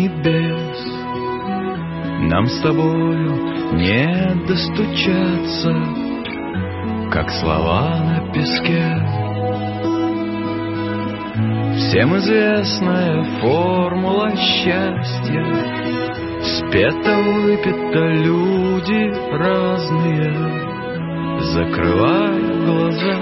небес. Нам с тобою не достучаться, как слова на песке. Всем известная формула счастья, спето-выпито, люди разные, закрывая глаза.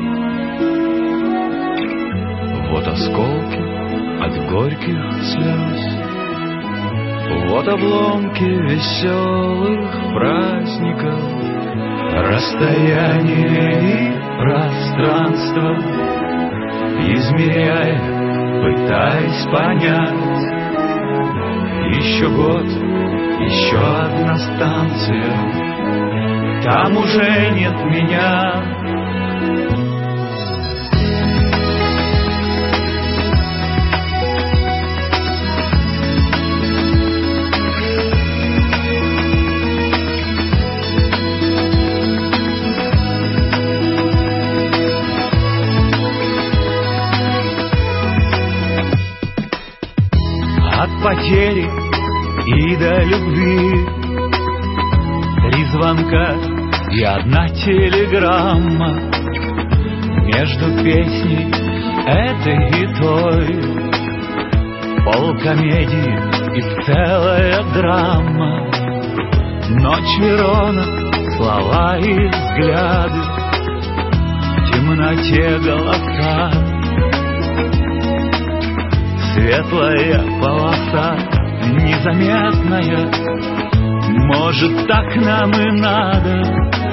Вот осколки от горьких слез, вот обломки веселых праздников, расстояние и пространство измеряя, пытаясь понять. Еще год, еще одна станция, там уже нет меня. От потери и до любви 3 звонка и 1 телеграмма. Между песней этой и той полкомедии и целая драма. Ночь Верона, слова и взгляды, в темноте голоса. Светлая полоса, незаметная, может, так нам и надо.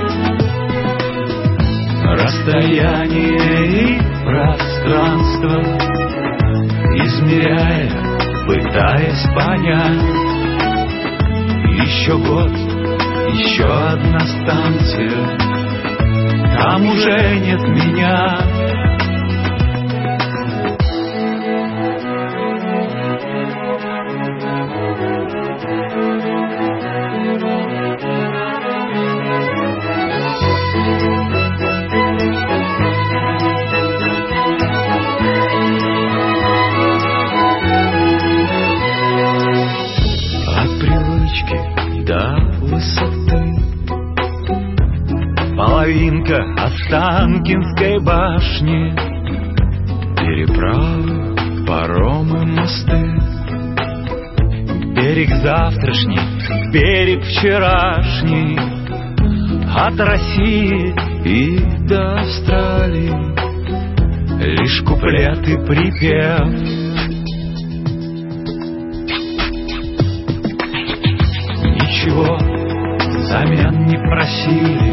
Расстояние и пространство измеряя, пытаясь понять. Еще год, еще одна станция, там уже нет меня. До высоты половинка Останкинской башни, переправы, паромы, мосты, берег завтрашний, берег вчерашний, от России и до Австралии лишь куплет и припев. Ничего взамен не просили,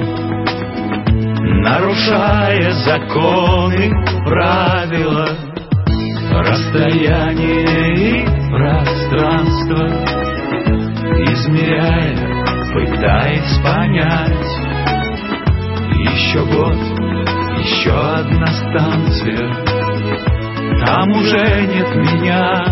нарушая законы, правила. Расстояние и пространство измеряя, пытаясь понять. Еще год, еще одна станция, там уже нет меня.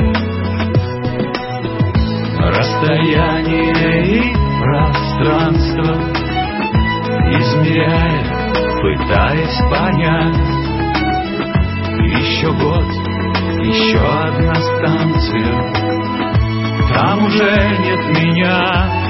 Расстояние и пространство измеряя, пытаясь понять. Еще год, еще одна станция, там уже нет меня.